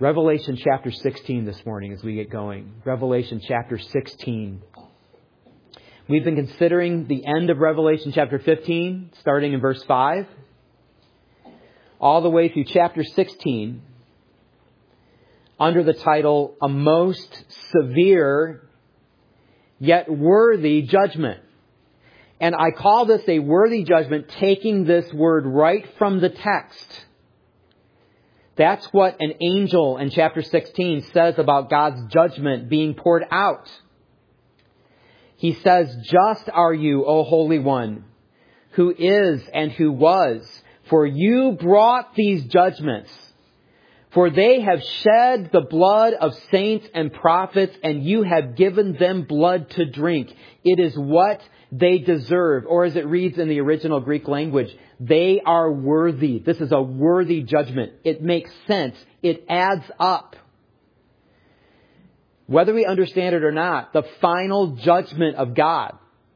Revelation chapter 16 this morning as we get going. Revelation chapter 16. We've been considering the end of Revelation chapter 15, starting in verse 5, all the way through chapter 16, under the title, A Most Severe Yet Worthy Judgment. And I call this a worthy judgment, taking this word right from the text. That's what an angel in chapter 16 says about God's judgment being poured out. He says, "Just are you, O Holy One, who is and who was, for you brought these judgments. For they have shed the blood of saints and prophets, and you have given them blood to drink. It is what they deserve." Or as it reads in the original Greek language, they are worthy. This is a worthy judgment. It makes sense. It adds up. Whether we understand it or not, the final judgment of God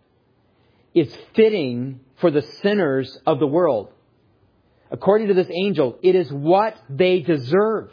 is fitting for the sinners of the world. According to this angel, it is what they deserve.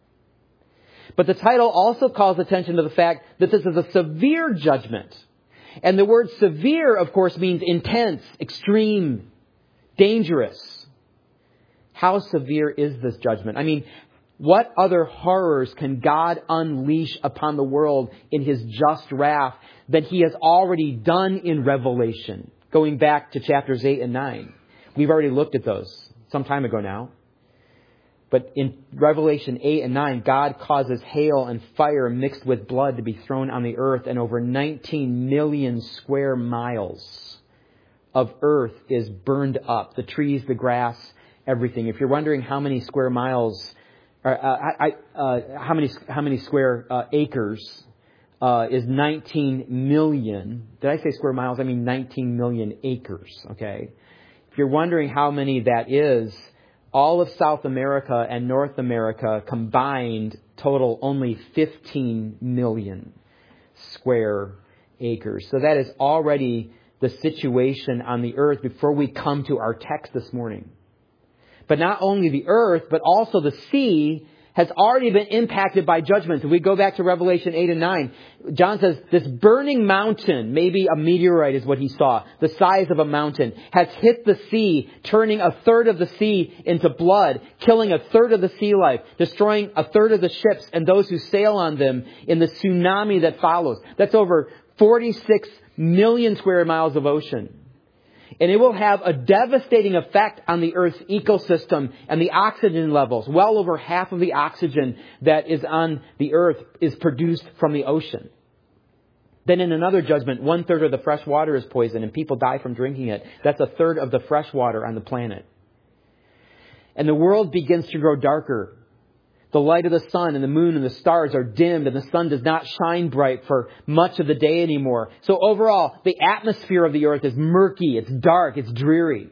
But the title also calls attention to the fact that this is a severe judgment. And the word severe, of course, means intense, extreme, dangerous. How severe is this judgment? I mean, what other horrors can God unleash upon the world in His just wrath than He has already done in Revelation, going back to chapters 8 and 9? We've already looked at those some time ago now. But in Revelation 8 and 9, God causes hail and fire mixed with blood to be thrown on the earth, and over 19 million square miles of earth is burned up. The trees, the grass, everything. If you're wondering how many square miles, how many square acres is 19 million. Did I say square miles? I mean 19 million acres, okay? If you're wondering how many that is, all of South America and North America combined total only 15 million square acres. So that is already the situation on the earth before we come to our text this morning. But not only the earth, but also the sea has already been impacted by judgment. If we go back to Revelation 8 and 9, John says this burning mountain, maybe a meteorite is what he saw, the size of a mountain, has hit the sea, turning a third of the sea into blood, killing a third of the sea life, destroying a third of the ships and those who sail on them in the tsunami that follows. That's over 46 million square miles of ocean. And it will have a devastating effect on the Earth's ecosystem and the oxygen levels. Well over half of the oxygen that is on the Earth is produced from the ocean. Then in another judgment, 1/3 of the fresh water is poisoned and people die from drinking it. That's 1/3 of the fresh water on the planet. And the world begins to grow darker. The light of the sun and the moon and the stars are dimmed, and the sun does not shine bright for much of the day anymore. So overall, the atmosphere of the earth is murky, it's dark, it's dreary.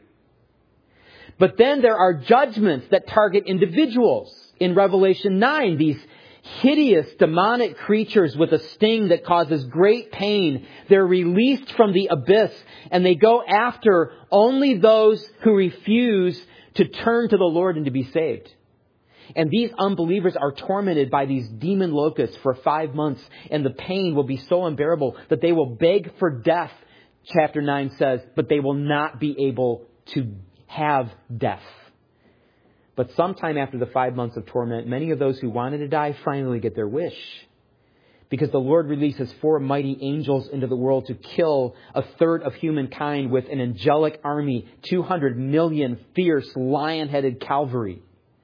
But then there are judgments that target individuals. In Revelation 9, these hideous demonic creatures with a sting that causes great pain, they're released from the abyss, and they go after only those who refuse to turn to the Lord and to be saved. And these unbelievers are tormented by these demon locusts for 5 months. And the pain will be so unbearable that they will beg for death, chapter 9 says, but they will not be able to have death. But sometime after the 5 months of torment, many of those who wanted to die finally get their wish. Because the Lord releases 4 mighty angels into the world to kill 1/3 of humankind with an angelic army, 200 million fierce lion-headed cavalry.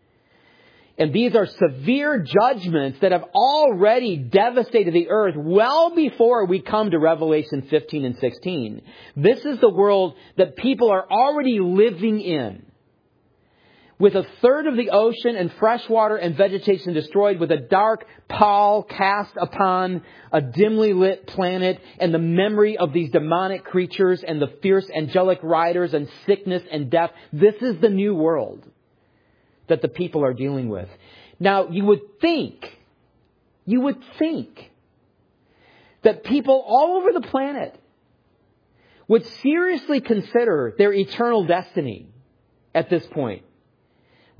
And these are severe judgments that have already devastated the earth well before we come to Revelation 15 and 16. This is the world that people are already living in. With 1/3 of the ocean and fresh water and vegetation destroyed, with a dark pall cast upon a dimly lit planet, and the memory of these demonic creatures and the fierce angelic riders and sickness and death. This is the new world that the people are dealing with. Now, you would think that people all over the planet would seriously consider their eternal destiny at this point.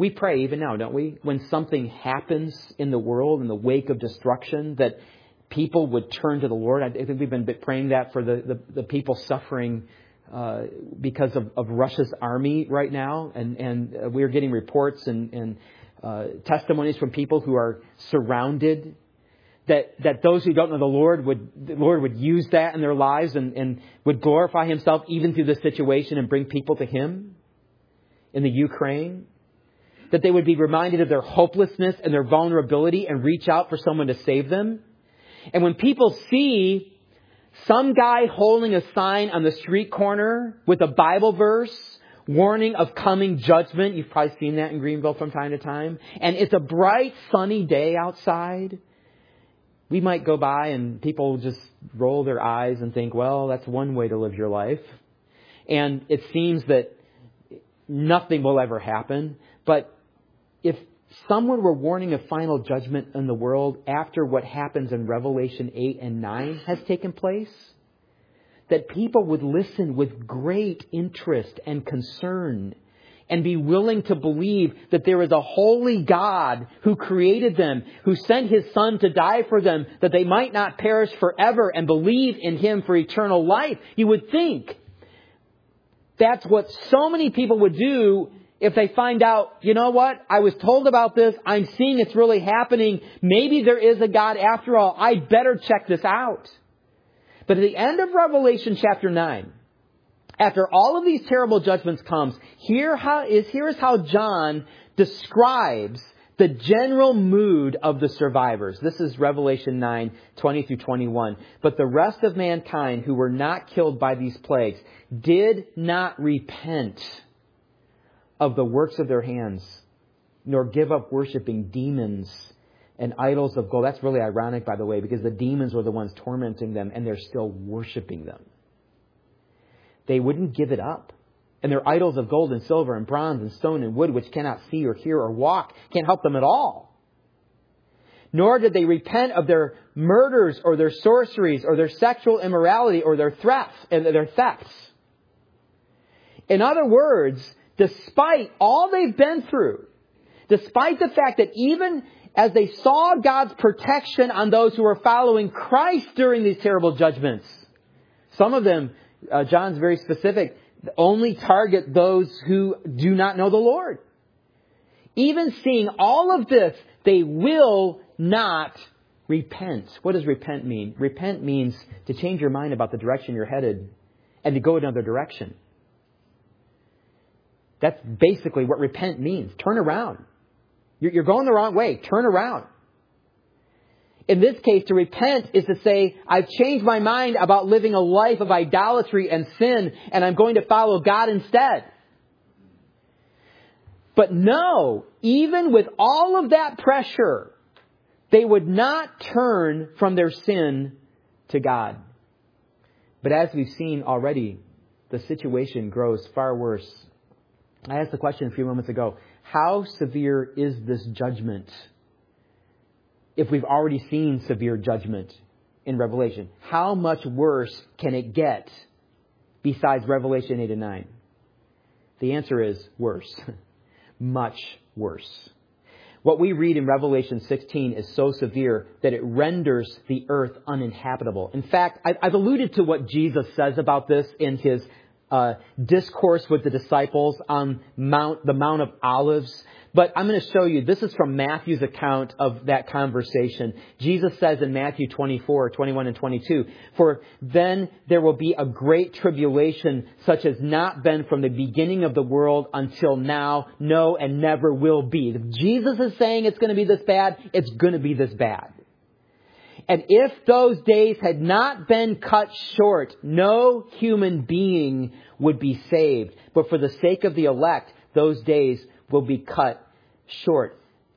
We pray even now, don't we? When something happens in the world in the wake of destruction, that people would turn to the Lord. I think we've been praying that for the people suffering because of Russia's army right now. And we're getting reports and testimonies from people who are surrounded. That those who don't know the Lord would use that in their lives and would glorify Himself even through the situation and bring people to Him in the Ukraine. That they would be reminded of their hopelessness and their vulnerability and reach out for someone to save them. And when people see some guy holding a sign on the street corner with a Bible verse warning of coming judgment, you've probably seen that in Greenville from time to time, and it's a bright sunny day outside, we might go by and people just roll their eyes and think, well, that's one way to live your life. And it seems that nothing will ever happen. But if someone were warning of final judgment in the world after what happens in Revelation 8 and 9 has taken place, that people would listen with great interest and concern and be willing to believe that there is a holy God who created them, who sent His Son to die for them, that they might not perish forever and believe in Him for eternal life. You would think that's what so many people would do if they find out, you know what, I was told about this, I'm seeing it's really happening, maybe there is a God after all, I'd better check this out. But at the end of Revelation chapter 9, after all of these terrible judgments comes, here is how John describes the general mood of the survivors. This is Revelation 9, 20 through 21. But the rest of mankind who were not killed by these plagues did not repent of the works of their hands, nor give up worshiping demons and idols of gold. That's really ironic, by the way, because the demons were the ones tormenting them, and they're still worshiping them. They wouldn't give it up. And their idols of gold and silver and bronze and stone and wood, which cannot see or hear or walk, can't help them at all. Nor did they repent of their murders or their sorceries or their sexual immorality or their thefts. In other words, despite all they've been through, despite the fact that even as they saw God's protection on those who were following Christ during these terrible judgments, some of them, John's very specific, only target those who do not know the Lord. Even seeing all of this, they will not repent. What does repent mean? Repent means to change your mind about the direction you're headed and to go another direction. That's basically what repent means. Turn around. You're going the wrong way. Turn around. In this case, to repent is to say, I've changed my mind about living a life of idolatry and sin, and I'm going to follow God instead. But no, even with all of that pressure, they would not turn from their sin to God. But as we've seen already, the situation grows far worse. I asked the question a few moments ago, how severe is this judgment? If we've already seen severe judgment in Revelation, how much worse can it get besides Revelation 8 and 9? The answer is worse. Much worse. What we read in Revelation 16 is so severe that it renders the earth uninhabitable. In fact, I've alluded to what Jesus says about this in His discourse with the disciples on the Mount of Olives. But I'm going to show you, this is from Matthew's account of that conversation. Jesus says in Matthew 24, 21 and 22, "For then there will be a great tribulation such as not been from the beginning of the world until now, no, and never will be." If Jesus is saying it's going to be this bad, it's going to be this bad. "And if those days had not been cut short, no human being would be saved. But for the sake of the elect, those days will be cut short."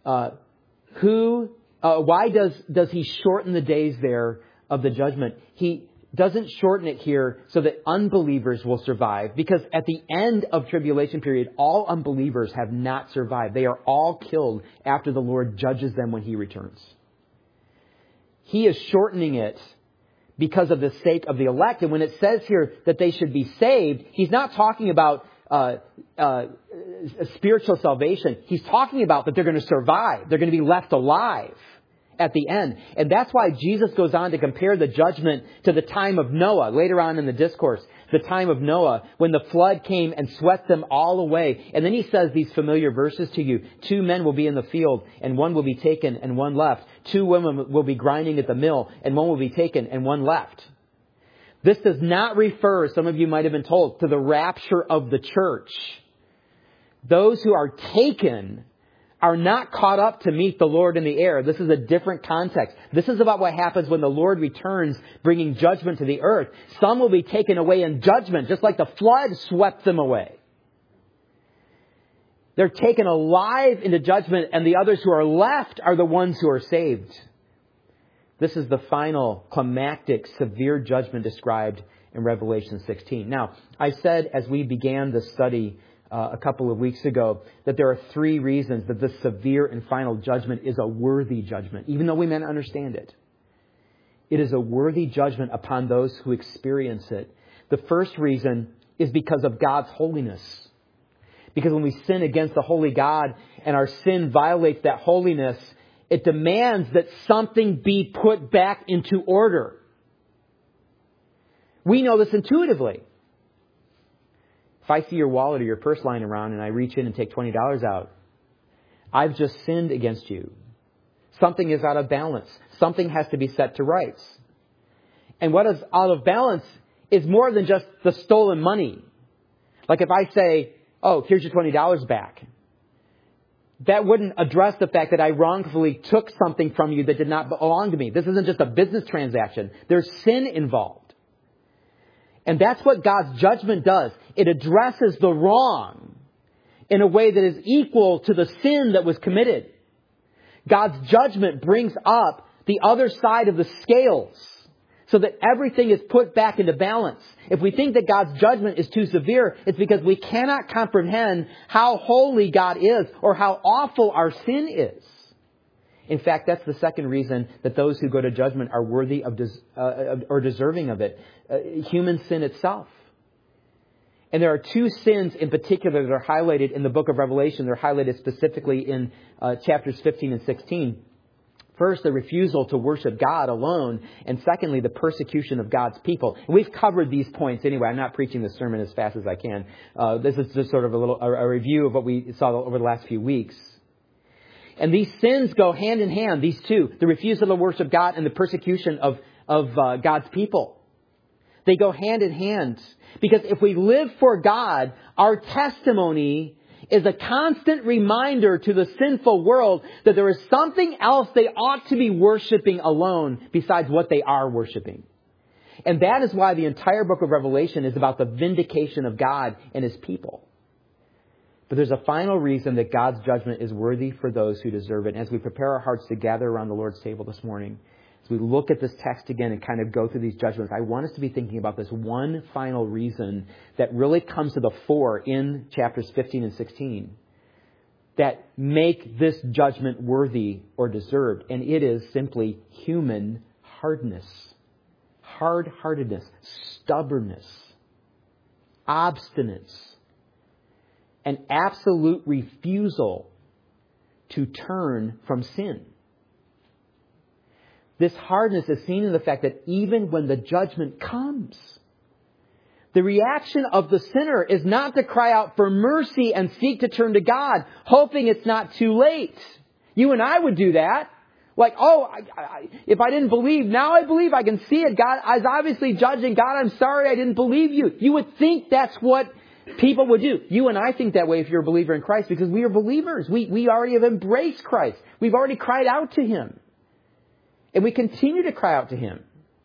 Why does He shorten the days there of the judgment? He doesn't shorten it here so that unbelievers will survive. Because at the end of tribulation period, all unbelievers have not survived. They are all killed after the Lord judges them when He returns. He is shortening it because of the sake of the elect. And when it says here that they should be saved, He's not talking about spiritual salvation. He's talking about that they're going to survive. They're going to be left alive at the end. And that's why Jesus goes on to compare the judgment to the time of Noah, later on in the discourse, the time of Noah, when the flood came and swept them all away. And then he says these familiar verses to you. 2 men will be in the field, and one will be taken and one left. 2 women will be grinding at the mill, and one will be taken and one left. This does not refer, some of you might have been told, to the rapture of the church. Those who are taken are not caught up to meet the Lord in the air. This is a different context. This is about what happens when the Lord returns, bringing judgment to the earth. Some will be taken away in judgment, just like the flood swept them away. They're taken alive into judgment, and the others who are left are the ones who are saved. This is the final climactic severe judgment described in Revelation 16. Now, I said as we began the study a couple of weeks ago that there are 3 reasons that this severe and final judgment is a worthy judgment, even though we may not understand it. It is a worthy judgment upon those who experience it. The first reason is because of God's holiness. Because when we sin against the holy God and our sin violates that holiness, it demands that something be put back into order. We know this intuitively. If I see your wallet or your purse lying around and I reach in and take $20 out, I've just sinned against you. Something is out of balance. Something has to be set to rights. And what is out of balance is more than just the stolen money. Like if I say, oh, here's your $20 back. That wouldn't address the fact that I wrongfully took something from you that did not belong to me. This isn't just a business transaction. There's sin involved. And that's what God's judgment does. It addresses the wrong in a way that is equal to the sin that was committed. God's judgment brings up the other side of the scales so that everything is put back into balance. If we think that God's judgment is too severe, it's because we cannot comprehend how holy God is or how awful our sin is. In fact, that's the second reason that those who go to judgment are worthy of or deserving of it. Human sin itself. And there are 2 sins in particular that are highlighted in the book of Revelation. They're highlighted specifically in chapters 15 and 16. First, the refusal to worship God alone. And secondly, the persecution of God's people. And we've covered these points anyway. I'm not preaching this sermon as fast as I can. This is just sort of a review of what we saw over the last few weeks. And these sins go hand in hand, these 2. The refusal to worship God and the persecution of God's people. They go hand in hand. Because if we live for God, our testimony is a constant reminder to the sinful world that there is something else they ought to be worshiping alone besides what they are worshiping. And that is why the entire book of Revelation is about the vindication of God and His people. But there's a final reason that God's judgment is worthy for those who deserve it. And as we prepare our hearts to gather around the Lord's table this morning, as we look at this text again and kind of go through these judgments, I want us to be thinking about this one final reason that really comes to the fore in chapters 15 and 16 that make this judgment worthy or deserved. And it is simply human hardness, hard-heartedness, stubbornness, obstinance, an absolute refusal to turn from sin. This hardness is seen in the fact that even when the judgment comes, the reaction of the sinner is not to cry out for mercy and seek to turn to God, hoping it's not too late. You and I would do that. Like, if I didn't believe, now I believe, I can see it. God is obviously judging. God, I'm sorry I didn't believe you. You would think that's what people would do. You and I think that way if you're a believer in Christ because we are believers. We already have embraced Christ. We've already cried out to Him. And we continue to cry out to Him.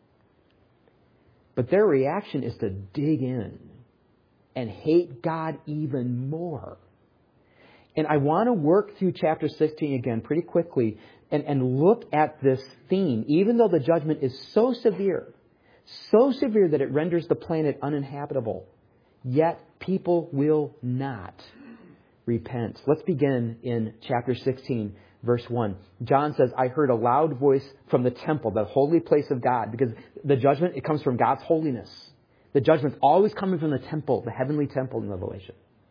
But their reaction is to dig in and hate God even more. And I want to work through chapter 16 again pretty quickly and look at this theme. Even though the judgment is so severe that it renders the planet uninhabitable, yet people will not repent. Let's begin in chapter 16, verse 1. John says, I heard a loud voice from the temple, the holy place of God, because the judgment, it comes from God's holiness. The judgment's always coming from the temple, the heavenly temple in Revelation.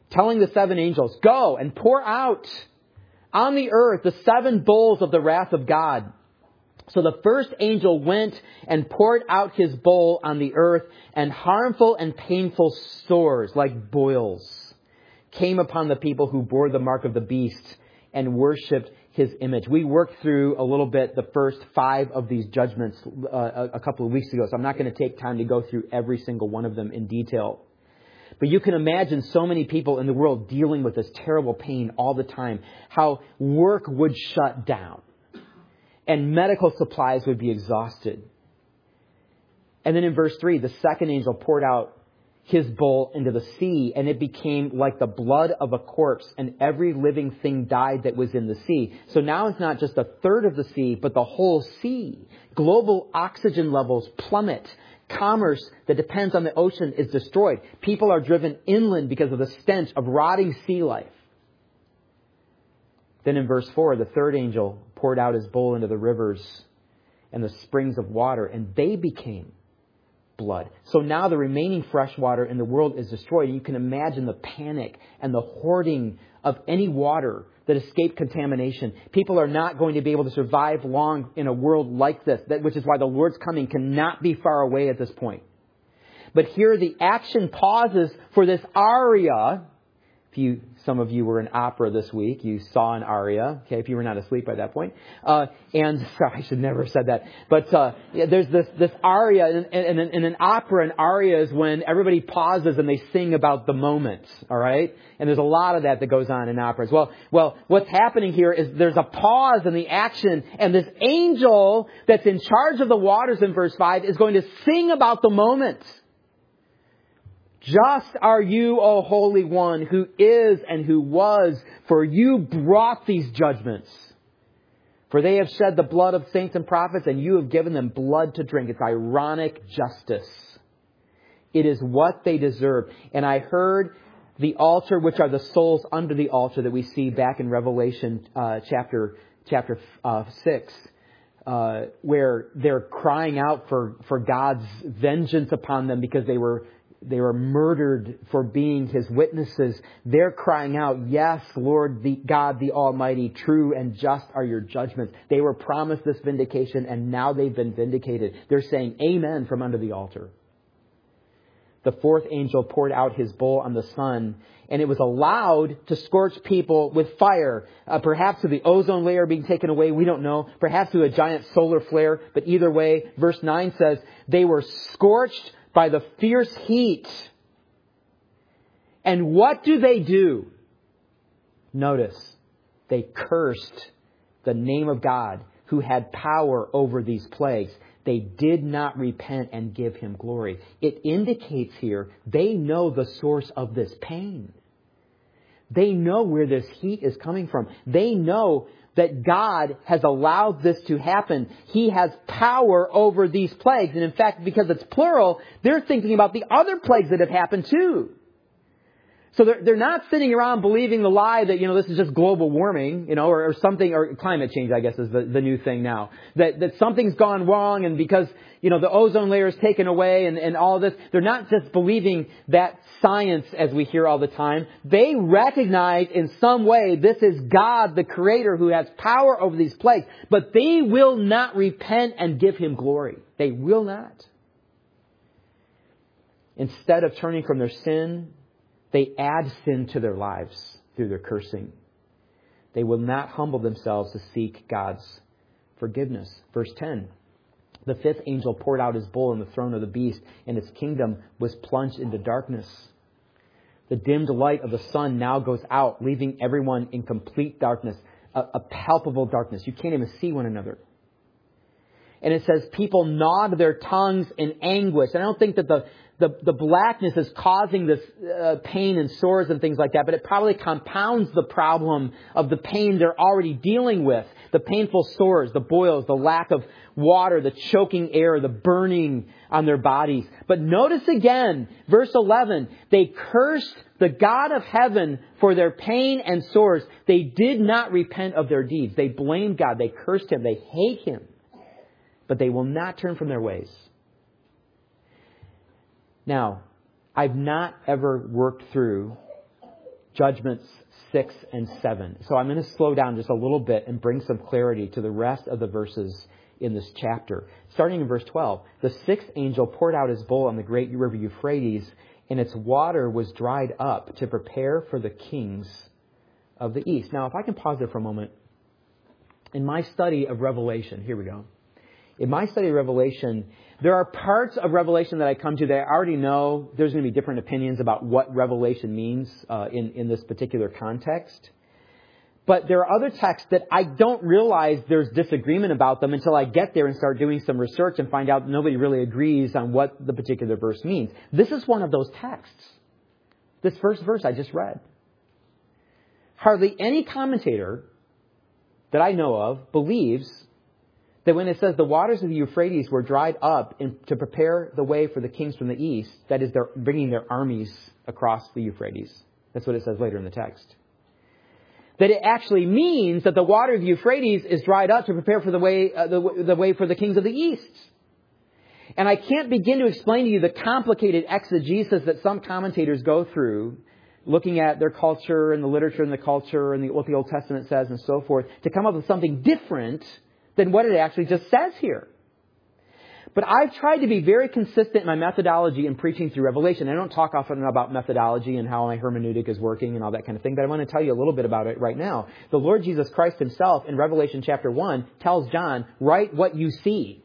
telling the 7 angels, go and pour out on the earth the 7 bowls of the wrath of God. So the first angel went and poured out his bowl on the earth, and harmful and painful sores, like boils, came upon the people who bore the mark of the beast and worshipped his image. We worked through a little bit the first 5 of these judgments a couple of weeks ago, so I'm not going to take time to go through every single one of them in detail. But you can imagine so many people in the world dealing with this terrible pain all the time, how work would shut down and medical supplies would be exhausted. And then in verse 3, the second angel poured out his bowl into the sea, and it became like the blood of a corpse, and every living thing died that was in the sea. So now it's not just a third of the sea, but the whole sea. Global oxygen levels plummet. Commerce that depends on the ocean is destroyed. People are driven inland because of the stench of rotting sea life. Then in verse 4, the third angel poured out his bowl into the rivers and the springs of water, and they became blood. So now the remaining fresh water in the world is destroyed. And you can imagine the panic and the hoarding of any water that escaped contamination. People are not going to be able to survive long in a world like this, which is why the Lord's coming cannot be far away at this point. But here the action pauses for this aria. Some of you were in opera this week. You saw an aria. Okay, if you were not asleep by that point. And sorry, I should never have said that. But there's this aria, and in an opera, an aria is when everybody pauses and they sing about the moment. All right, and there's a lot of that goes on in operas. Well, what's happening here is there's a pause in the action, and this angel that's in charge of the waters in verse 5 is going to sing about the moment. Just are you, O Holy One, who is and who was, for you brought these judgments. For they have shed the blood of saints and prophets, and you have given them blood to drink. It's ironic justice. It is what they deserve. And I heard the altar, which are the souls under the altar that we see back in Revelation chapter 6, where they're crying out for God's vengeance upon them because they were murdered for being His witnesses. They're crying out, yes, Lord, God the Almighty, true and just are your judgments. They were promised this vindication, and now they've been vindicated. They're saying amen from under the altar. The fourth angel poured out his bowl on the sun, and it was allowed to scorch people with fire. Perhaps through the ozone layer being taken away, we don't know. Perhaps through a giant solar flare. But either way, verse 9 says, they were scorched by the fierce heat. And what do? Notice, they cursed the name of God who had power over these plagues. They did not repent and give Him glory. It indicates here they know the source of this pain. They know where this heat is coming from. They know that God has allowed this to happen. He has power over these plagues. And in fact, because it's plural, they're thinking about the other plagues that have happened too. So they're not sitting around believing the lie that, this is just global warming, or something, or climate change, I guess, is the new thing now. That something's gone wrong, and because, the ozone layer is taken away and all of this, they're not just believing that science as we hear all the time. They recognize in some way this is God, the Creator, who has power over these plagues. But they will not repent and give Him glory. They will not. Instead of turning from their sin, they add sin to their lives through their cursing. They will not humble themselves to seek God's forgiveness. Verse 10. The fifth angel poured out his bowl on the throne of the beast, and its kingdom was plunged into darkness. The dimmed light of the sun now goes out, leaving everyone in complete darkness, a palpable darkness. You can't even see one another. And it says people gnawed their tongues in anguish. And I don't think that the blackness is causing this pain and sores and things like that, but it probably compounds the problem of the pain they're already dealing with. The painful sores, the boils, the lack of water, the choking air, the burning on their bodies. But notice again, verse 11, they cursed the God of heaven for their pain and sores. They did not repent of their deeds. They blamed God. They cursed Him. They hate Him. But they will not turn from their ways. Now, I've not ever worked through judgments 6 and 7. So I'm going to slow down just a little bit and bring some clarity to the rest of the verses in this chapter. Starting in verse 12, the sixth angel poured out his bowl on the great river Euphrates, and its water was dried up to prepare for the kings of the east. Now, if I can pause there for a moment. In my study of Revelation, here we go. In my study of Revelation, there are parts of Revelation that I come to that I already know there's going to be different opinions about what Revelation means in this particular context. But there are other texts that I don't realize there's disagreement about them until I get there and start doing some research and find out nobody really agrees on what the particular verse means. This is one of those texts. This first verse I just read. Hardly any commentator that I know of believes that when it says the waters of the Euphrates were dried up to prepare the way for the kings from the east, that is, they're bringing their armies across the Euphrates. That's what it says later in the text. That it actually means that the water of the Euphrates is dried up to prepare for the way for the kings of the east. And I can't begin to explain to you the complicated exegesis that some commentators go through, looking at their culture and the literature and the culture and what the Old Testament says and so forth, to come up with something different than what it actually just says here. But I've tried to be very consistent in my methodology in preaching through Revelation. I don't talk often about methodology and how my hermeneutic is working and all that kind of thing, but I want to tell you a little bit about it right now. The Lord Jesus Christ himself in Revelation chapter 1 tells John, write what you see.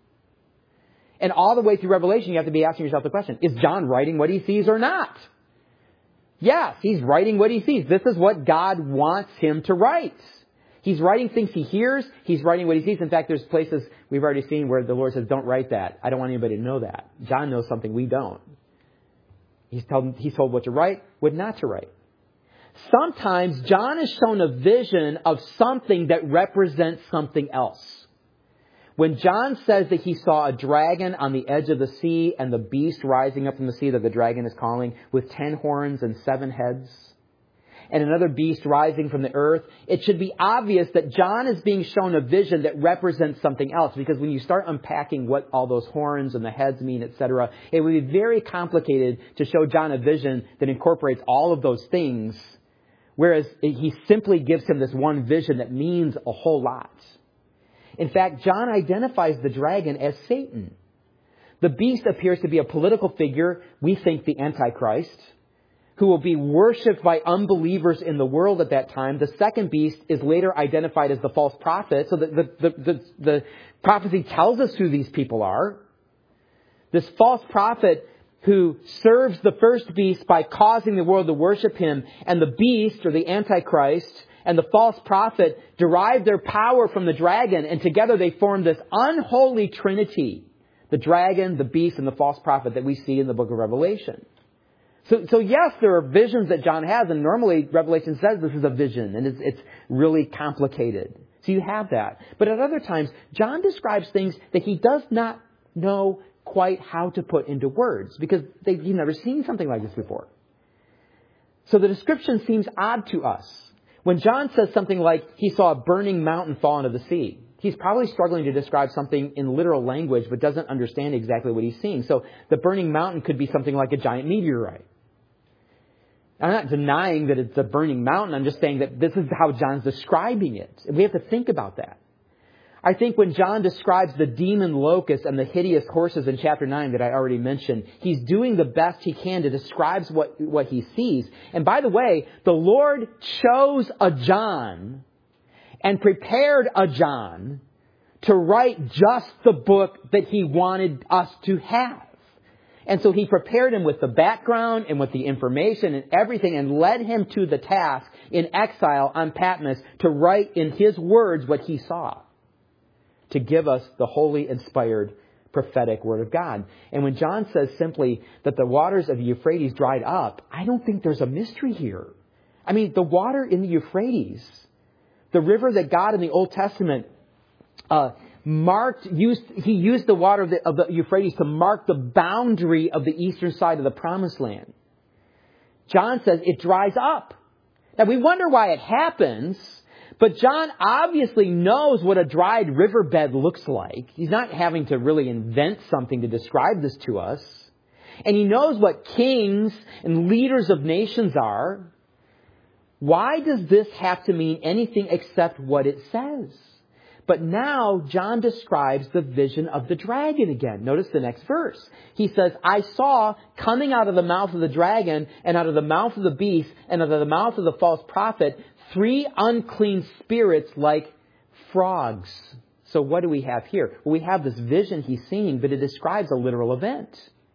And all the way through Revelation, you have to be asking yourself the question, is John writing what he sees or not? Yes, he's writing what he sees. This is what God wants him to write. He's writing things he hears. He's writing what he sees. In fact, there's places we've already seen where the Lord says, don't write that. I don't want anybody to know that. John knows something we don't. He's told what to write, what not to write. Sometimes John is shown a vision of something that represents something else. When John says that he saw a dragon on the edge of the sea and the beast rising up from the sea that the dragon is calling with 10 horns and 7 heads, and another beast rising from the earth, it should be obvious that John is being shown a vision that represents something else. Because when you start unpacking what all those horns and the heads mean, etc., it would be very complicated to show John a vision that incorporates all of those things, whereas he simply gives him this one vision that means a whole lot. In fact, John identifies the dragon as Satan. The beast appears to be a political figure, we think the Antichrist, who will be worshipped by unbelievers in the world at that time. The second beast is later identified as the false prophet. So the prophecy tells us who these people are. This false prophet who serves the first beast by causing the world to worship him, and the beast, or the Antichrist, and the false prophet derive their power from the dragon, and together they form this unholy trinity. The dragon, the beast, and the false prophet that we see in the book of Revelation. So yes, there are visions that John has, and normally Revelation says this is a vision, and it's really complicated. So you have that. But at other times, John describes things that he does not know quite how to put into words, because he's never seen something like this before. So the description seems odd to us. When John says something like he saw a burning mountain fall into the sea, he's probably struggling to describe something in literal language, but doesn't understand exactly what he's seeing. So the burning mountain could be something like a giant meteorite. I'm not denying that it's a burning mountain. I'm just saying that this is how John's describing it. And we have to think about that. I think when John describes the demon locusts and the hideous horses in chapter 9 that I already mentioned, he's doing the best he can to describe what he sees. And by the way, the Lord chose a John and prepared a John to write just the book that he wanted us to have. And so he prepared him with the background and with the information and everything, and led him to the task in exile on Patmos to write in his words what he saw, to give us the holy, inspired, prophetic word of God. And when John says simply that the waters of the Euphrates dried up, I don't think there's a mystery here. I mean, the water in the Euphrates, the river that God in the Old Testament he used the water of the Euphrates to mark the boundary of the eastern side of the Promised Land. John says it dries up. Now we wonder why it happens, but John obviously knows what a dried riverbed looks like. He's not having to really invent something to describe this to us. And he knows what kings and leaders of nations are. Why does this have to mean anything except what it says? But now John describes the vision of the dragon again. Notice the next verse. He says, I saw coming out of the mouth of the dragon and out of the mouth of the beast and out of the mouth of the false prophet 3 unclean spirits like frogs. So what do we have here? Well, we have this vision he's seeing, but it describes a literal event.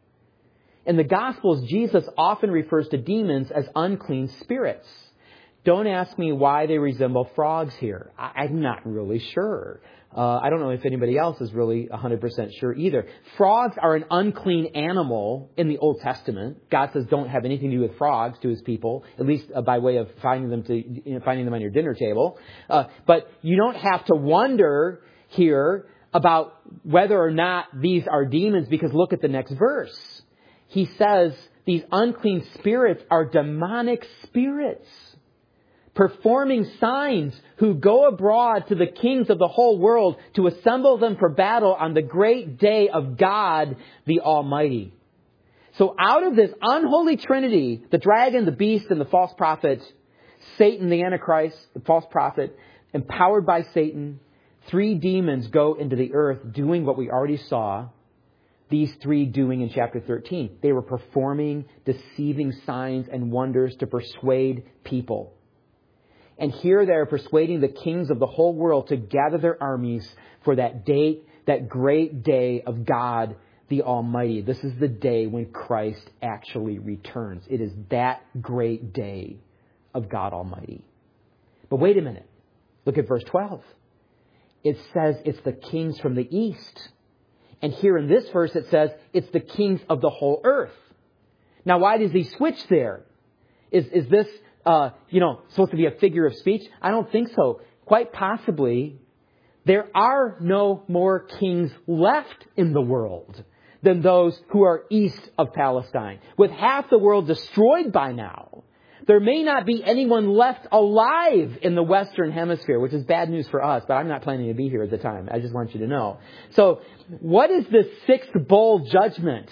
In the Gospels, Jesus often refers to demons as unclean spirits. Don't ask me why they resemble frogs here. I'm not really sure. I don't know if anybody else is really 100% sure either. Frogs are an unclean animal in the Old Testament. God says don't have anything to do with frogs to his people, at least by way of finding them on your dinner table. But you don't have to wonder here about whether or not these are demons, because look at the next verse. He says these unclean spirits are demonic spirits, performing signs, who go abroad to the kings of the whole world to assemble them for battle on the great day of God the Almighty. So out of this unholy trinity, the dragon, the beast, and the false prophet, Satan, the Antichrist, the false prophet, empowered by Satan, 3 demons go into the earth doing what we already saw these 3 doing in chapter 13. They were performing deceiving signs and wonders to persuade people. And here they are persuading the kings of the whole world to gather their armies for that day, that great day of God the Almighty. This is the day when Christ actually returns. It is that great day of God Almighty. But wait a minute. Look at verse 12. It says it's the kings from the east. And here in this verse it says it's the kings of the whole earth. Now why does he switch there? Is this supposed to be a figure of speech? I don't think so. Quite possibly, there are no more kings left in the world than those who are east of Palestine. With half the world destroyed by now, there may not be anyone left alive in the Western Hemisphere, which is bad news for us, but I'm not planning to be here at the time. I just want you to know. So, what is this 6th bowl judgment?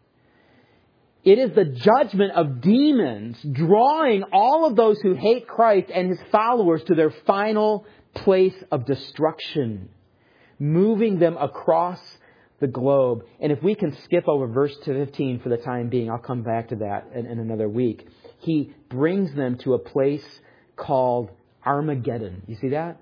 It is the judgment of demons drawing all of those who hate Christ and his followers to their final place of destruction, moving them across the globe. And if we can skip over verse 15 for the time being, I'll come back to that in another week. He brings them to a place called Armageddon. You see that?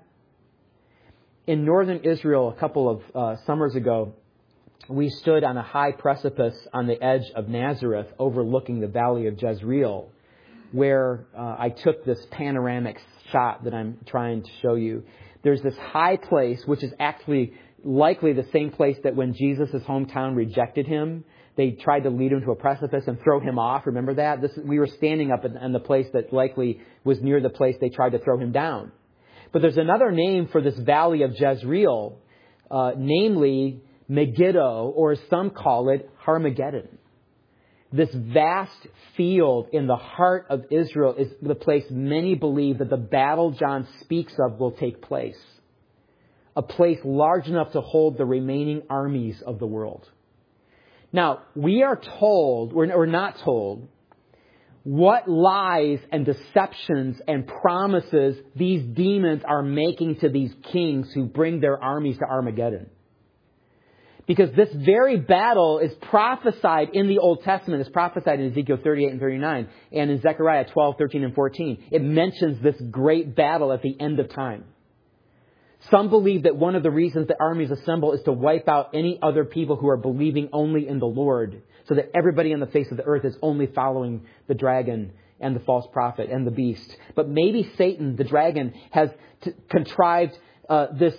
In northern Israel, a couple of summers ago, we stood on a high precipice on the edge of Nazareth overlooking the valley of Jezreel, where I took this panoramic shot that I'm trying to show you. There's this high place, which is actually likely the same place that when Jesus' hometown rejected him, they tried to lead him to a precipice and throw him off. Remember that? We were standing up in the place that likely was near the place they tried to throw him down. But there's another name for this valley of Jezreel, namely Megiddo, or as some call it, Armageddon. This vast field in the heart of Israel is the place many believe that the battle John speaks of will take place. A place large enough to hold the remaining armies of the world. Now, we are told, we're not told, what lies and deceptions and promises these demons are making to these kings who bring their armies to Armageddon. Because this very battle is prophesied in the Old Testament. It's prophesied in Ezekiel 38 and 39 and in Zechariah 12, 13, and 14. It mentions this great battle at the end of time. Some believe that one of the reasons the armies assemble is to wipe out any other people who are believing only in the Lord, so that everybody on the face of the earth is only following the dragon and the false prophet and the beast. But maybe Satan, the dragon, has contrived this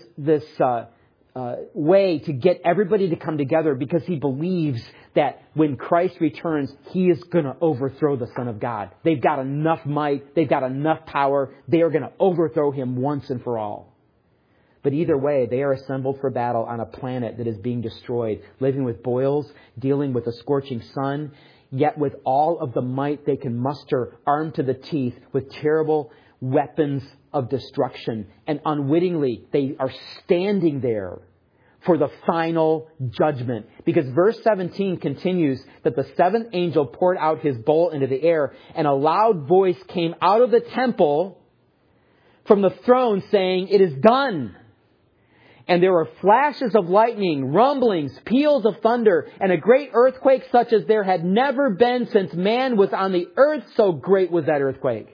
way to get everybody to come together because he believes that when Christ returns, he is going to overthrow the Son of God. They've got enough might. They've got enough power. They are going to overthrow him once and for all. But either way, they are assembled for battle on a planet that is being destroyed, living with boils, dealing with a scorching sun, yet with all of the might they can muster, armed to the teeth with terrible weapons of destruction. And unwittingly, they are standing there for the final judgment. Because verse 17 continues that the seventh angel poured out his bowl into the air, and a loud voice came out of the temple from the throne saying, "It is done." And there were flashes of lightning, rumblings, peals of thunder, and a great earthquake such as there had never been since man was on the earth. So great was that earthquake.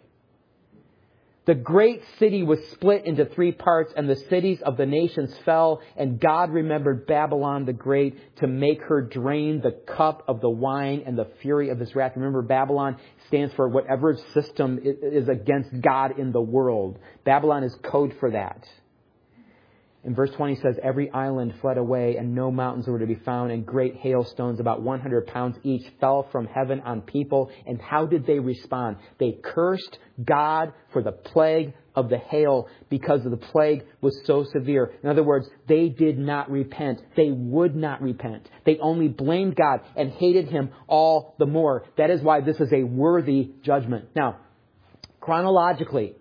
The great city was split into 3 parts, and the cities of the nations fell. And God remembered Babylon the Great to make her drain the cup of the wine and the fury of his wrath. Remember, Babylon stands for whatever system is against God in the world. Babylon is code for that. And verse 20 says, every island fled away, and no mountains were to be found, and great hailstones, about 100 pounds each, fell from heaven on people. And how did they respond? They cursed God for the plague of the hail, because the plague was so severe. In other words, they did not repent. They would not repent. They only blamed God and hated him all the more. That is why this is a worthy judgment. Now, chronologically,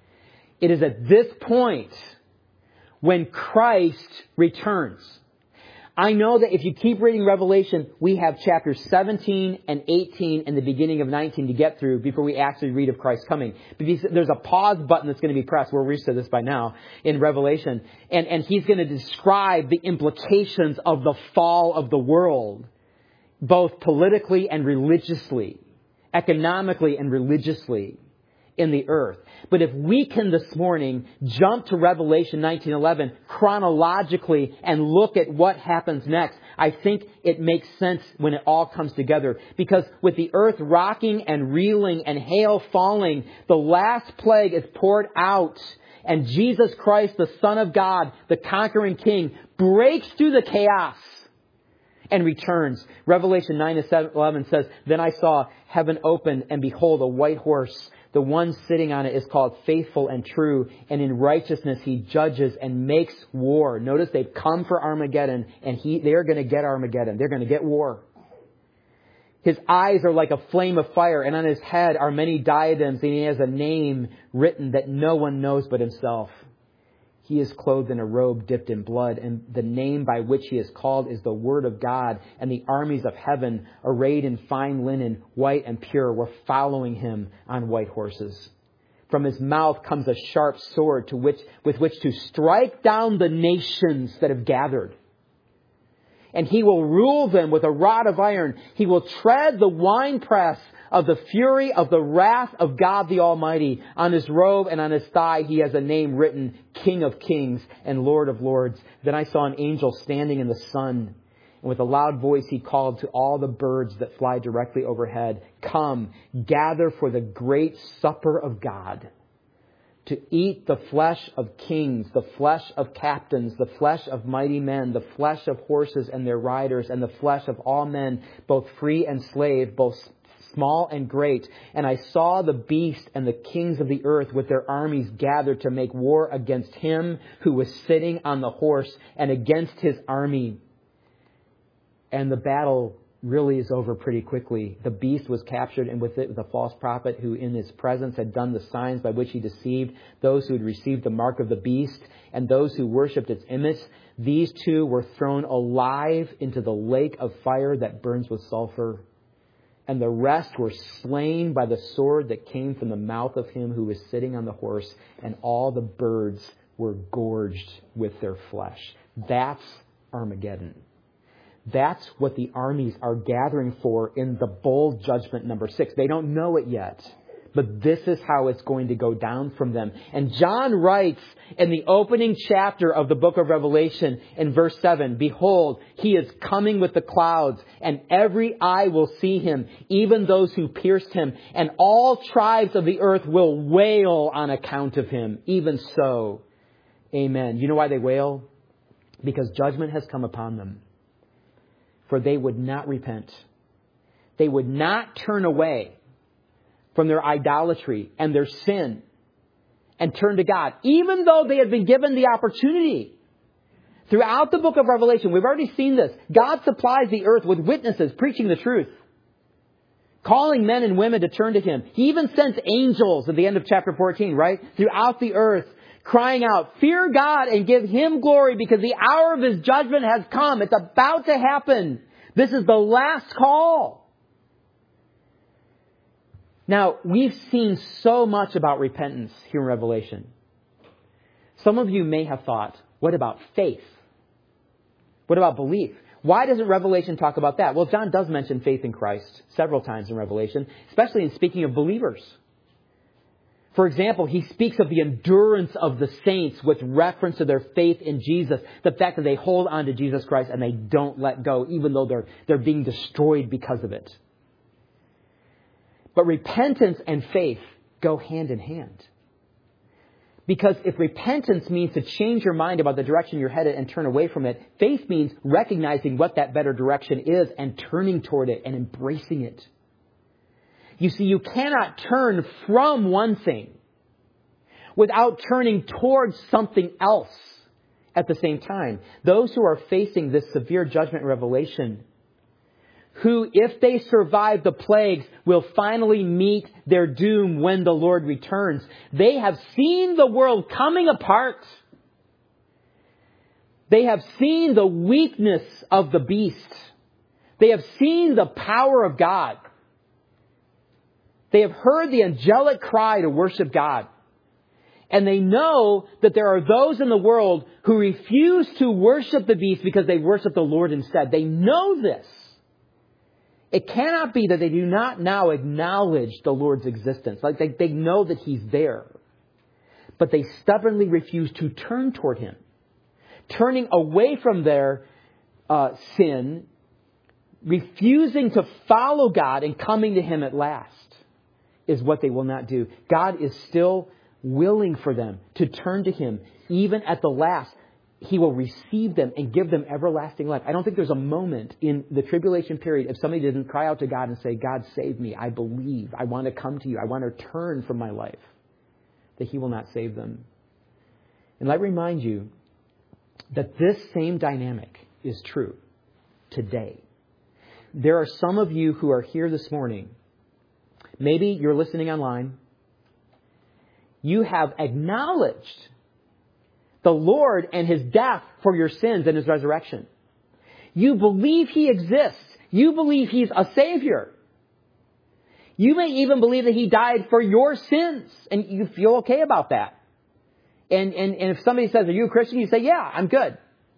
it is at this point when Christ returns. I know that if you keep reading Revelation, we have chapters 17 and 18 and the beginning of 19 to get through before we actually read of Christ coming. Because there's a pause button that's going to be pressed. We're used to this by now in Revelation. And he's going to describe the implications of the fall of the world, both politically and religiously, economically and religiously in the earth. But if we can this morning jump to Revelation 19:11 chronologically and look at what happens next, I think it makes sense when it all comes together. Because with the earth rocking and reeling and hail falling, the last plague is poured out. And Jesus Christ, the Son of God, the conquering King, breaks through the chaos and returns. Revelation 9:11 says, then I saw heaven open, and behold, a white horse. The one sitting on it is called Faithful and True, and in righteousness he judges and makes war. Notice they've come for Armageddon, and they're going to get Armageddon. They're going to get war. His eyes are like a flame of fire, and on his head are many diadems, and he has a name written that no one knows but himself. He is clothed in a robe dipped in blood, and the name by which he is called is the Word of God. And the armies of heaven, arrayed in fine linen, white and pure, were following him on white horses. From his mouth comes a sharp sword with which to strike down the nations that have gathered. And he will rule them with a rod of iron. He will tread the winepress of the fury of the wrath of God the Almighty. On his robe and on his thigh he has a name written, King of Kings and Lord of Lords. Then I saw an angel standing in the sun, and with a loud voice he called to all the birds that fly directly overhead, come, gather for the great supper of God, to eat the flesh of kings, the flesh of captains, the flesh of mighty men, the flesh of horses and their riders, and the flesh of all men, both free and slave, both small and great. And I saw the beast and the kings of the earth with their armies gathered to make war against him who was sitting on the horse and against his army. And the battle really is over pretty quickly. The beast was captured, and with it the false prophet who in his presence had done the signs by which he deceived those who had received the mark of the beast and those who worshipped its image. These two were thrown alive into the lake of fire that burns with sulfur. And the rest were slain by the sword that came from the mouth of him who was sitting on the horse, and all the birds were gorged with their flesh. That's Armageddon. That's what the armies are gathering for in the bowl judgment number 6. They don't know it yet, but this is how it's going to go down from them. And John writes in the opening chapter of the book of Revelation in verse 7, behold, he is coming with the clouds, and every eye will see him, even those who pierced him, and all tribes of the earth will wail on account of him. Even so, amen. You know why they wail? Because judgment has come upon them. For they would not repent. They would not turn away from their idolatry and their sin and turn to God, even though they had been given the opportunity. Throughout the book of Revelation, we've already seen this. God supplies the earth with witnesses preaching the truth, calling men and women to turn to him. He even sends angels at the end of chapter 14, right? Throughout the earth crying out, fear God and give Him glory because the hour of His judgment has come. It's about to happen. This is the last call. Now, we've seen so much about repentance here in Revelation. Some of you may have thought, what about faith? What about belief? Why doesn't Revelation talk about that? Well, John does mention faith in Christ several times in Revelation, especially in speaking of believers. For example, he speaks of the endurance of the saints with reference to their faith in Jesus. The fact that they hold on to Jesus Christ and they don't let go, even though they're being destroyed because of it. But repentance and faith go hand in hand. Because if repentance means to change your mind about the direction you're headed and turn away from it, faith means recognizing what that better direction is and turning toward it and embracing it. You see, you cannot turn from one thing without turning towards something else at the same time. Those who are facing this severe judgment in Revelation, who, if they survive the plagues, will finally meet their doom when the Lord returns. They have seen the world coming apart. They have seen the weakness of the beast. They have seen the power of God. They have heard the angelic cry to worship God. And they know that there are those in the world who refuse to worship the beast because they worship the Lord instead. They know this. It cannot be that they do not now acknowledge the Lord's existence. Like they know that He's there. But they stubbornly refuse to turn toward Him. Turning away from their sin, refusing to follow God and coming to Him at last is what they will not do. God is still willing for them to turn to Him. Even at the last, He will receive them and give them everlasting life. I don't think there's a moment in the tribulation period if somebody didn't cry out to God and say, God, save me. I believe. I want to come to You. I want to turn from my life. That He will not save them. And let me remind you that this same dynamic is true today. There are some of you who are here this morning. Maybe you're listening online. You have acknowledged the Lord and His death for your sins and His resurrection. You believe He exists. You believe He's a Savior. You may even believe that He died for your sins, and you feel okay about that. And if somebody says, are you a Christian? You say, yeah, I'm good.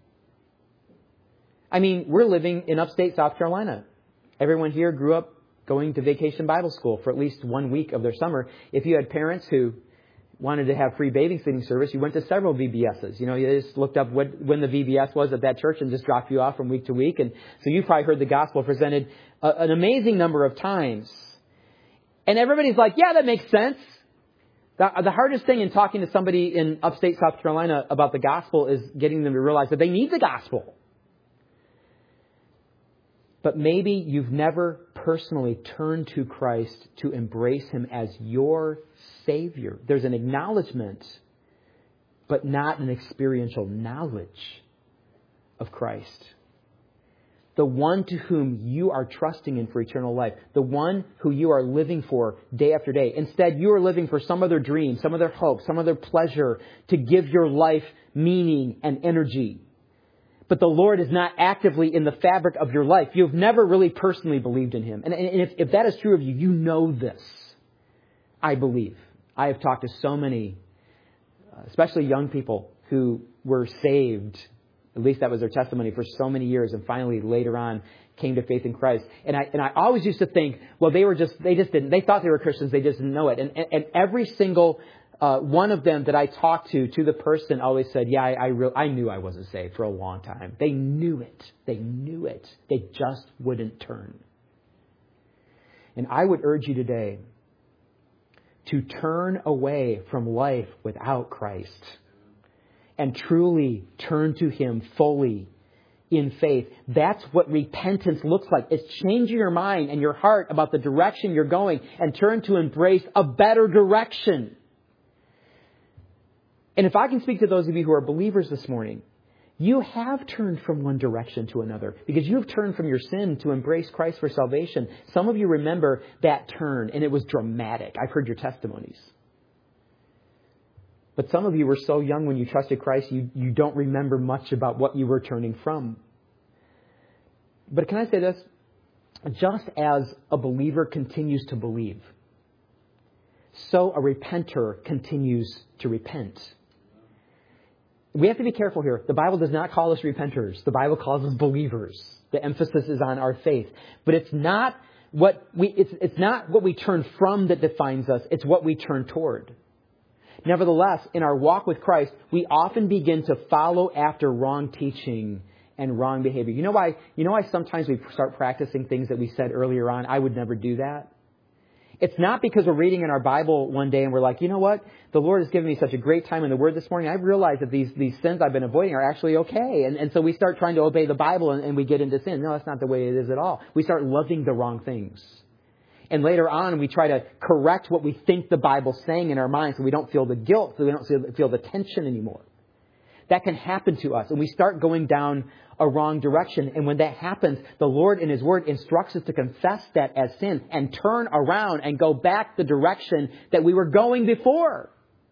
I mean, we're living in upstate South Carolina. Everyone here grew up going to Vacation Bible School for at least 1 week of their summer. If you had parents who wanted to have free babysitting service, you went to several VBSs. You know, you just looked up when the VBS was at that church and just dropped you off from week to week. And so you probably heard the gospel presented an amazing number of times. And everybody's like, yeah, that makes sense. The hardest thing in talking to somebody in upstate South Carolina about the gospel is getting them to realize that they need the gospel. But maybe you've never personally turned to Christ to embrace Him as your Savior. There's an acknowledgement, but not an experiential knowledge of Christ. The one to whom you are trusting in for eternal life. The one who you are living for day after day. Instead, you are living for some other dream, some other hope, some other pleasure to give your life meaning and energy. But the Lord is not actively in the fabric of your life. You've never really personally believed in Him. And if that is true of you, you know this. I believe. I have talked to so many, especially young people who were saved. At least that was their testimony for so many years. And finally, later on, came to faith in Christ. And I always used to think, well, they thought they were Christians. They just didn't know it. And every single one of them that I talked to the person always said, yeah, I knew I wasn't saved for a long time. They knew it. They knew it. They just wouldn't turn. And I would urge you today to turn away from life without Christ and truly turn to Him fully in faith. That's what repentance looks like. It's changing your mind and your heart about the direction you're going and turn to embrace a better direction. And if I can speak to those of you who are believers this morning, you have turned from one direction to another because you have turned from your sin to embrace Christ for salvation. Some of you remember that turn, and it was dramatic. I've heard your testimonies. But some of you were so young when you trusted Christ, you don't remember much about what you were turning from. But can I say this? Just as a believer continues to believe, so a repenter continues to repent. We have to be careful here. The Bible does not call us repenters. The Bible calls us believers. The emphasis is on our faith. But it's not what we turn from that defines us. It's what we turn toward. Nevertheless, in our walk with Christ, we often begin to follow after wrong teaching and wrong behavior. You know why sometimes we start practicing things that we said earlier on, I would never do that? It's not because we're reading in our Bible one day and we're like, you know what? The Lord has given me such a great time in the Word this morning. I've realized that these sins I've been avoiding are actually okay. And so we start trying to obey the Bible and we get into sin. No, that's not the way it is at all. We start loving the wrong things. And later on, we try to correct what we think the Bible's saying in our minds so we don't feel the guilt, so we don't feel the tension anymore. That can happen to us. And we start going down a wrong direction. And when that happens, the Lord in His Word instructs us to confess that as sin and turn around and go back the direction that we were going before.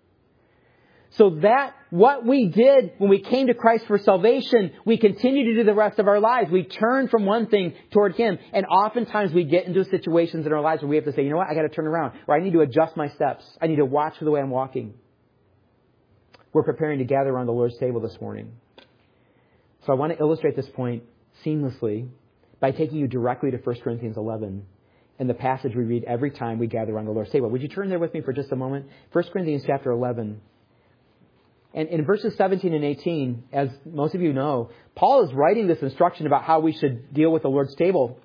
So that what we did when we came to Christ for salvation, we continue to do the rest of our lives. We turn from one thing toward Him. And oftentimes we get into situations in our lives where we have to say, you know what, I got to turn around. Or I need to adjust my steps. I need to watch for the way I'm walking. We're preparing to gather around the Lord's table this morning. So I want to illustrate this point seamlessly by taking you directly to 1 Corinthians 11 and the passage we read every time we gather around the Lord's table. Would you turn there with me for just a moment? 1 Corinthians chapter 11. And in verses 17 and 18, as most of you know, Paul is writing this instruction about how we should deal with the Lord's table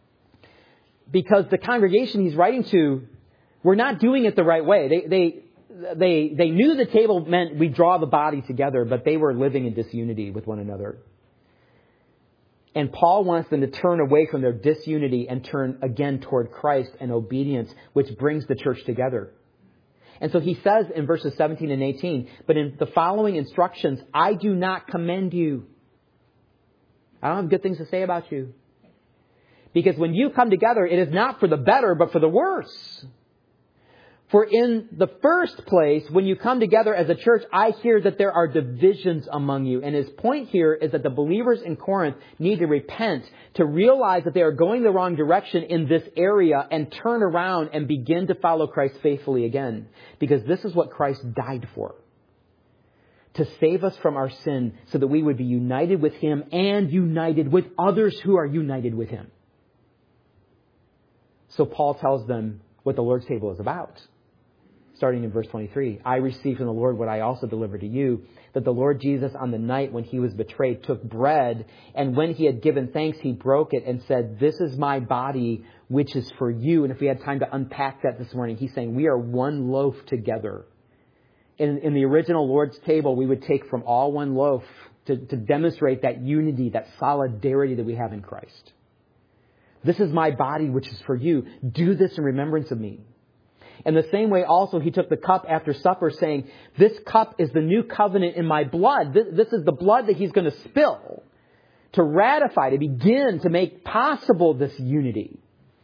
because the congregation he's writing to were not doing it the right way. They knew the table meant we draw the body together, but they were living in disunity with one another. And Paul wants them to turn away from their disunity and turn again toward Christ and obedience, which brings the church together. And so he says in verses 17 and 18, but in the following instructions, I do not commend you. I don't have good things to say about you. Because when you come together, it is not for the better, but for the worse. For in the first place, when you come together as a church, I hear that there are divisions among you. And his point here is that the believers in Corinth need to repent, to realize that they are going the wrong direction in this area and turn around and begin to follow Christ faithfully again. Because this is what Christ died for. To save us from our sin so that we would be united with Him and united with others who are united with Him. So Paul tells them what the Lord's table is about. Starting in verse 23, I received from the Lord what I also delivered to you, that the Lord Jesus on the night when He was betrayed took bread, and when He had given thanks, He broke it and said, this is my body, which is for you. And if we had time to unpack that this morning, He's saying we are one loaf together. In the original Lord's table, we would take from all one loaf to demonstrate that unity, that solidarity that we have in Christ. This is my body, which is for you. Do this in remembrance of me. In the same way also, He took the cup after supper saying, this cup is the new covenant in my blood. This is the blood that He's going to spill to ratify, to begin to make possible this unity.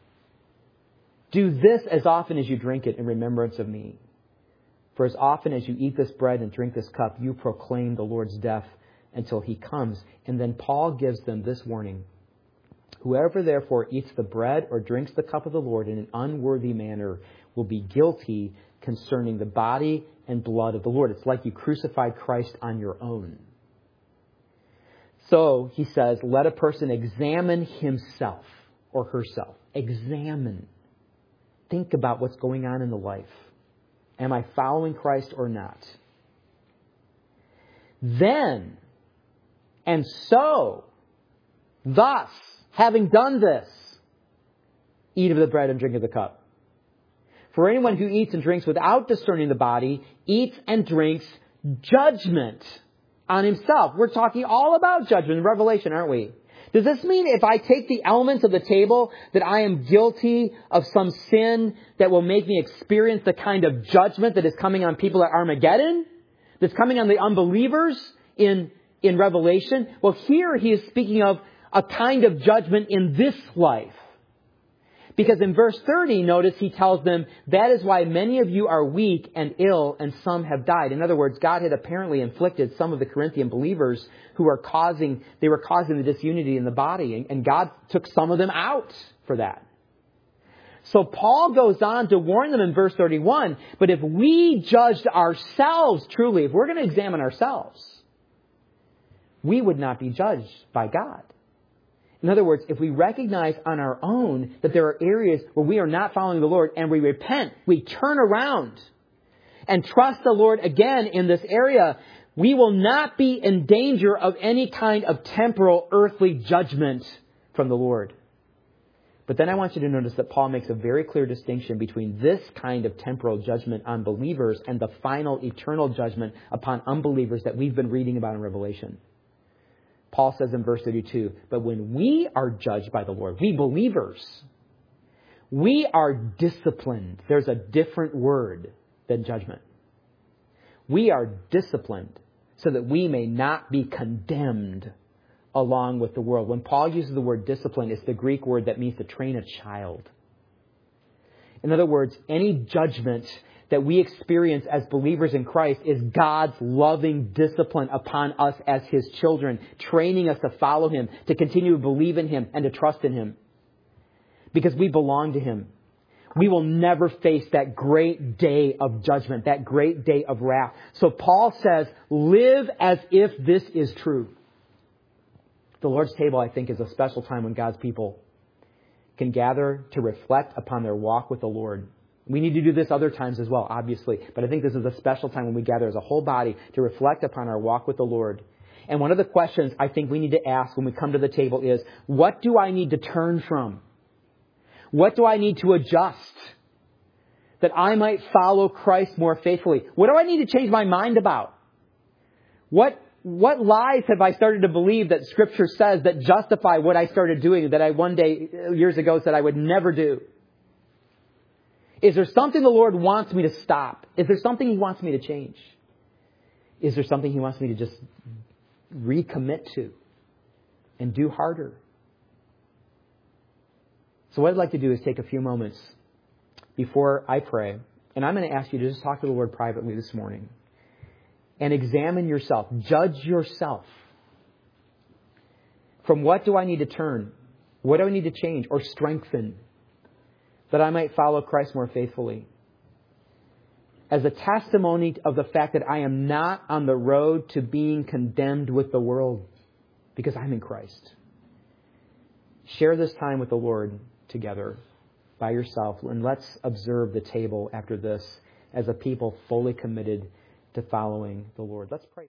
Do this as often as you drink it in remembrance of me. For as often as you eat this bread and drink this cup, you proclaim the Lord's death until He comes. And then Paul gives them this warning. Whoever therefore eats the bread or drinks the cup of the Lord in an unworthy manner will be guilty concerning the body and blood of the Lord. It's like you crucified Christ on your own. So, he says, let a person examine himself or herself. Examine. Think about what's going on in the life. Am I following Christ or not? Then, and so, thus, having done this, eat of the bread and drink of the cup. For anyone who eats and drinks without discerning the body eats and drinks judgment on himself. We're talking all about judgment in Revelation, aren't we? Does this mean if I take the elements of the table that I am guilty of some sin that will make me experience the kind of judgment that is coming on people at Armageddon? That's coming on the unbelievers in Revelation? Well, here he is speaking of a kind of judgment in this life. Because in verse 30, notice he tells them, that is why many of you are weak and ill and some have died. In other words, God had apparently inflicted some of the Corinthian believers who were causing the disunity in the body. And God took some of them out for that. So Paul goes on to warn them in verse 31, but if we judged ourselves truly, if we're going to examine ourselves, we would not be judged by God. In other words, if we recognize on our own that there are areas where we are not following the Lord and we repent, we turn around and trust the Lord again in this area, we will not be in danger of any kind of temporal earthly judgment from the Lord. But then I want you to notice that Paul makes a very clear distinction between this kind of temporal judgment on believers and the final eternal judgment upon unbelievers that we've been reading about in Revelation. Paul says in verse 32, but when we are judged by the Lord, we believers, we are disciplined. There's a different word than judgment. We are disciplined so that we may not be condemned along with the world. When Paul uses the word discipline, it's the Greek word that means to train a child. In other words, any judgment that we experience as believers in Christ is God's loving discipline upon us as His children, training us to follow Him, to continue to believe in Him and to trust in Him. Because we belong to Him. We will never face that great day of judgment, that great day of wrath. So Paul says, live as if this is true. The Lord's table, I think, is a special time when God's people can gather to reflect upon their walk with the Lord. We need to do this other times as well, obviously. But I think this is a special time when we gather as a whole body to reflect upon our walk with the Lord. And one of the questions I think we need to ask when we come to the table is, what do I need to turn from? What do I need to adjust that I might follow Christ more faithfully? What do I need to change my mind about? What lies have I started to believe that Scripture says that justify what I started doing that I one day, years ago, said I would never do? Is there something the Lord wants me to stop? Is there something He wants me to change? Is there something He wants me to just recommit to and do harder? So what I'd like to do is take a few moments before I pray, and I'm going to ask you to just talk to the Lord privately this morning and examine yourself. Judge yourself. From what do I need to turn? What do I need to change or strengthen that I might follow Christ more faithfully? As a testimony of the fact that I am not on the road to being condemned with the world because I'm in Christ. Share this time with the Lord together by yourself, and let's observe the table after this as a people fully committed to following the Lord. Let's pray.